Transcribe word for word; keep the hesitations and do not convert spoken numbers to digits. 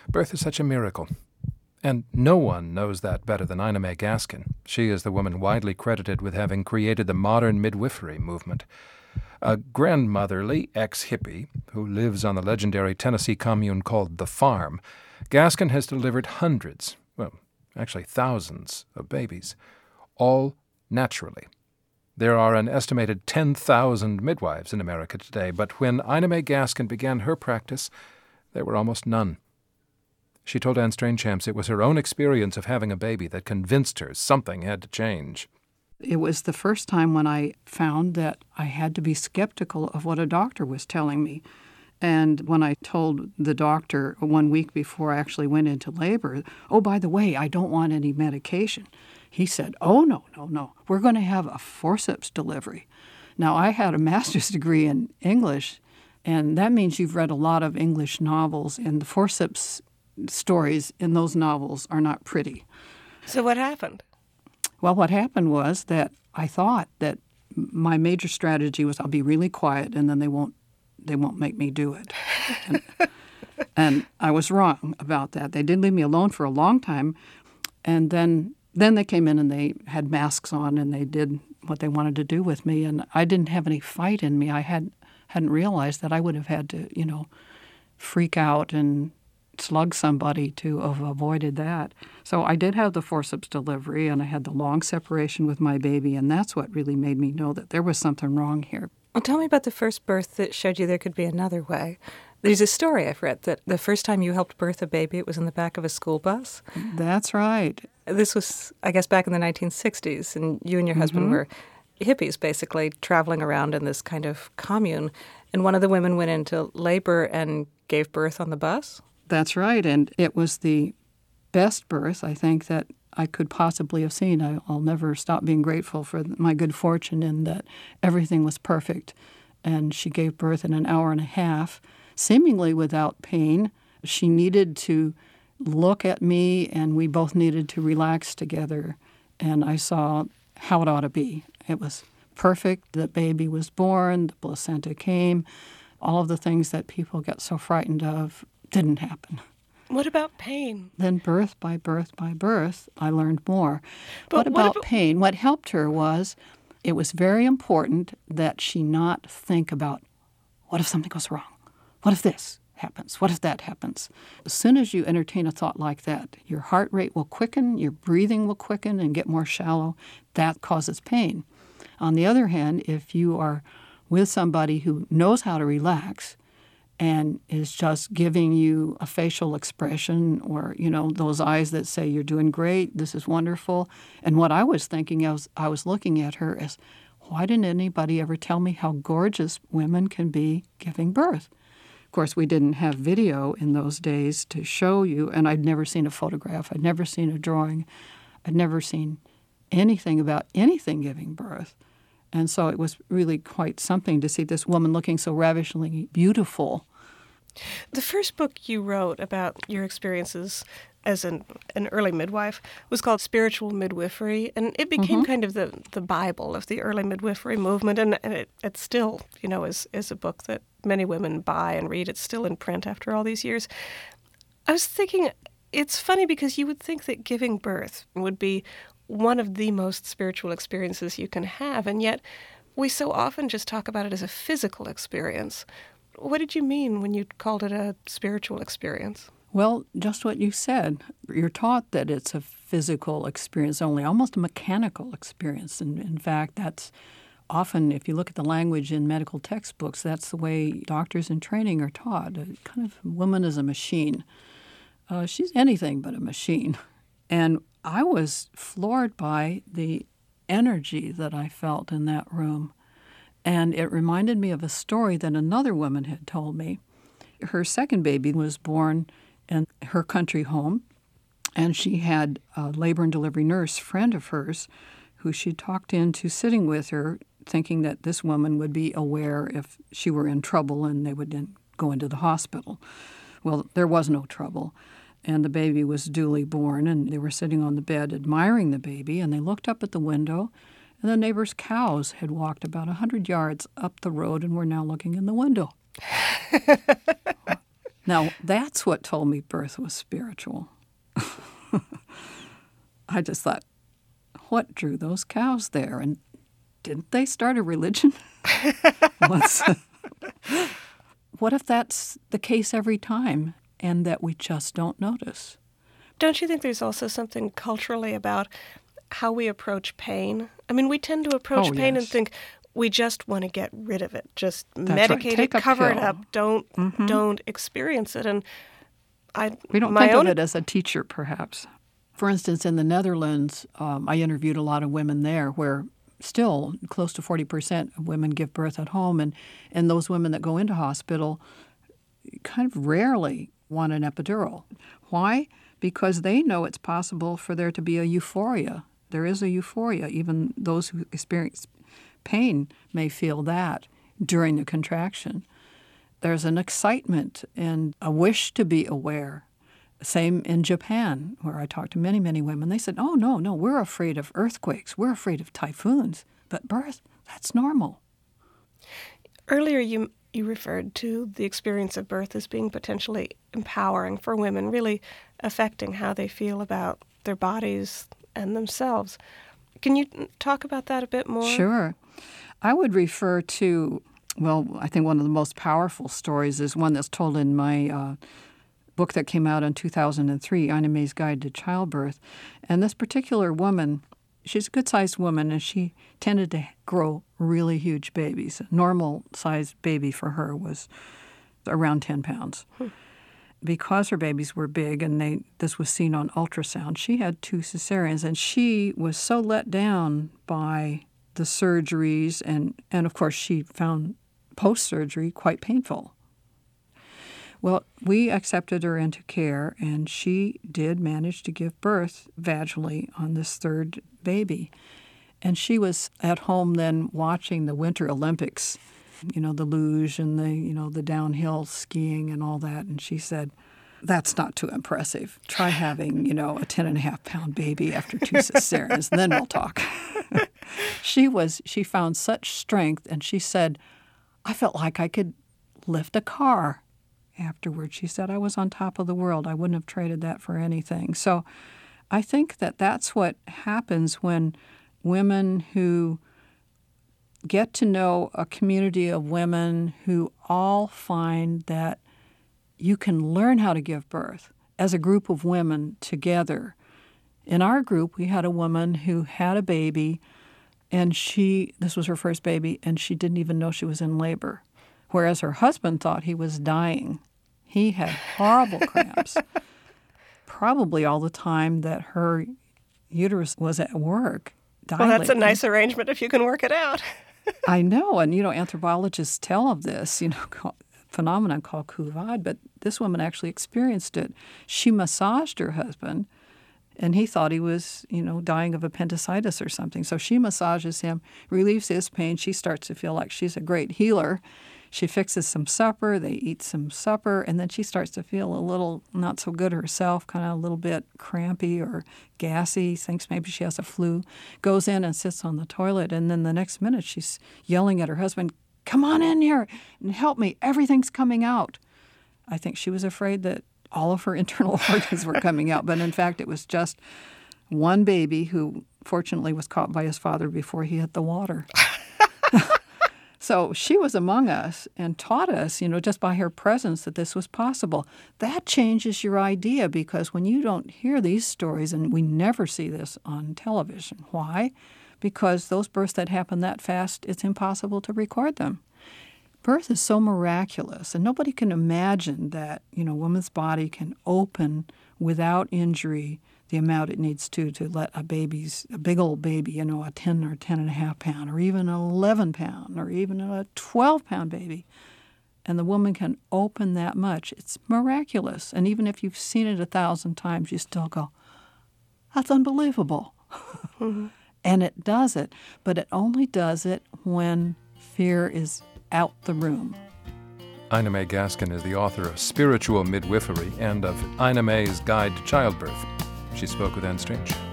Birth is such a miracle. And no one knows that better than Ina May Gaskin. She is the woman widely credited with having created the modern midwifery movement. A grandmotherly ex-hippie who lives on the legendary Tennessee commune called The Farm, Gaskin has delivered hundreds, well, actually thousands of babies, all naturally. There are an estimated ten thousand midwives in America today, but when Ina May Gaskin began her practice, there were almost none. She told Anne Strainchamps it was her own experience of having a baby that convinced her something had to change. It was the first time when I found that I had to be skeptical of what a doctor was telling me. And when I told the doctor one week before I actually went into labor, oh, by the way, I don't want any medication, he said, oh, no, no, no, we're going to have a forceps delivery. Now, I had a master's degree in English, and that means you've read a lot of English novels, and the forceps stories in those novels are not pretty. So what happened? Well, what happened was that I thought that my major strategy was I'll be really quiet and then they won't they won't make me do it. And, and I was wrong about that. They did leave me alone for a long time, and then then they came in and they had masks on and they did what they wanted to do with me, and I didn't have any fight in me. I had hadn't realized that I would have had to, you know, freak out and slug somebody to have avoided that. So I did have the forceps delivery, and I had the long separation with my baby, and that's what really made me know that there was something wrong here. Well, tell me about the first birth that showed you there could be another way. There's a story I've read that the first time you helped birth a baby, it was in the back of a school bus. That's right. This was, I guess, back in the nineteen sixties, and you and your husband Mm-hmm. were hippies, basically, traveling around in this kind of commune, and one of the women went into labor and gave birth on the bus? That's right, and it was the best birth, I think, that I could possibly have seen. I, I'll never stop being grateful for my good fortune in that everything was perfect, and she gave birth in an hour and a half, seemingly without pain. She needed to look at me, and we both needed to relax together, and I saw how it ought to be. It was perfect. The baby was born, the placenta came, all of the things that people get so frightened of didn't happen. What about pain? Then birth by birth by birth, I learned more. But what what about about- pain? What helped her was it was very important that she not think about, what if something goes wrong? What if this happens? What if that happens? As soon as you entertain a thought like that, your heart rate will quicken, your breathing will quicken and get more shallow. That causes pain. On the other hand, if you are with somebody who knows how to relax and is just giving you a facial expression or, you know, those eyes that say you're doing great, this is wonderful. And what I was thinking, I was, I was looking at her as, why didn't anybody ever tell me how gorgeous women can be giving birth? Of course, we didn't have video in those days to show you, and I'd never seen a photograph. I'd never seen a drawing. I'd never seen anything about anything giving birth. And so it was really quite something to see this woman looking so ravishingly beautiful. The first book you wrote about your experiences as an, an early midwife was called Spiritual Midwifery, and it became Mm-hmm. kind of the, the Bible of the early midwifery movement, and, and it, it still, you know, is, is a book that many women buy and read. It's still in print after all these years. I was thinking, it's funny because you would think that giving birth would be one of the most spiritual experiences you can have, and yet we so often just talk about it as a physical experience. What did you mean when you called it a spiritual experience? Well, just what you said. You're taught that it's a physical experience only, almost a mechanical experience. And in fact, that's often, if you look at the language in medical textbooks, that's the way doctors in training are taught. A kind of woman is a machine. Uh, she's anything but a machine. And I was floored by the energy that I felt in that room. And it reminded me of a story that another woman had told me. Her second baby was born in her country home, and she had a labor and delivery nurse friend of hers who she talked into sitting with her, thinking that this woman would be aware if she were in trouble and they would then go into the hospital. Well, there was no trouble. And the baby was duly born, and they were sitting on the bed admiring the baby, and they looked up at the window, and the neighbor's cows had walked about a hundred yards up the road and were now looking in the window. Now, that's what told me birth was spiritual. I just thought, what drew those cows there? And didn't they start a religion? What's, what if that's the case every time and that we just don't notice? Don't you think there's also something culturally about how we approach pain? I mean, we tend to approach Oh, pain yes. and think we just want to get rid of it. Just That's right. medicate Take it, a cover it pill. up. Don't Mhm. don't experience it. And I We don't my think own of it as a teacher, perhaps. For instance, in the Netherlands, um, I interviewed a lot of women there where still close to forty percent of women give birth at home. And, and those women that go into hospital kind of rarely want an epidural. Why? Because they know it's possible for there to be a euphoria. There is a euphoria. Even those who experience pain may feel that during the contraction. There's an excitement and a wish to be aware. Same in Japan, where I talked to many, many women. They said, oh, no, no, we're afraid of earthquakes. We're afraid of typhoons. But birth, that's normal. Earlier, you you referred to the experience of birth as being potentially empowering for women, really affecting how they feel about their bodies and themselves. Can you talk about that a bit more? Sure. I would refer to, well, I think one of the most powerful stories is one that's told in my uh, book that came out in two thousand three, Ina May's Guide to Childbirth. And this particular woman, she's a good-sized woman, and she tended to grow really huge babies. A normal-sized baby for her was around ten pounds. Hmm. Because her babies were big, and they this was seen on ultrasound, she had two cesareans, and she was so let down by the surgeries, and, and of course she found post-surgery quite painful. Well, we accepted her into care, and she did manage to give birth vaginally on this third baby. And she was at home then watching the Winter Olympics, you know, the luge and the, you know, the downhill skiing and all that. And she said, that's not too impressive. Try having, you know, a ten and a half pound baby after two cesareans, and then we'll talk. she was, she found such strength, and she said, I felt like I could lift a car. Afterwards, she said, I was on top of the world. I wouldn't have traded that for anything. So I think that that's what happens when women who get to know a community of women who all find that you can learn how to give birth as a group of women together. In our group, we had a woman who had a baby, and she, this was her first baby, and she didn't even know she was in labor. Whereas her husband thought he was dying. He had horrible cramps, probably all the time that her uterus was at work, dilating. Well, that's a nice arrangement if you can work it out. I know, and, you know, anthropologists tell of this, you know, called, phenomenon called Kuvad, but this woman actually experienced it. She massaged her husband, and he thought he was, you know, dying of appendicitis or something. So she massages him, relieves his pain. She starts to feel like she's a great healer. She fixes some supper. They eat some supper, and then she starts to feel a little not so good herself, kind of a little bit crampy or gassy, thinks maybe she has a flu, goes in and sits on the toilet, and then the next minute she's yelling at her husband, come on in here and help me. Everything's coming out. I think she was afraid that all of her internal organs were coming out, but in fact it was just one baby who fortunately was caught by his father before he hit the water. So she was among us and taught us, you know, just by her presence that this was possible. That changes your idea, because when you don't hear these stories, and we never see this on television. Why? Because those births that happen that fast, it's impossible to record them. Birth is so miraculous, and nobody can imagine that, you know, a woman's body can open without injury the amount it needs to to let a baby's, a big old baby, you know, a ten or ten and a half pound, or even an eleven pound, or even a twelve pound baby. And the woman can open that much. It's miraculous. And even if you've seen it a thousand times, you still go, that's unbelievable. Mm-hmm. And it does it. But it only does it when fear is out the room. Ina May Gaskin is the author of Spiritual Midwifery and of Ina May's Guide to Childbirth. She spoke with Anne Strange.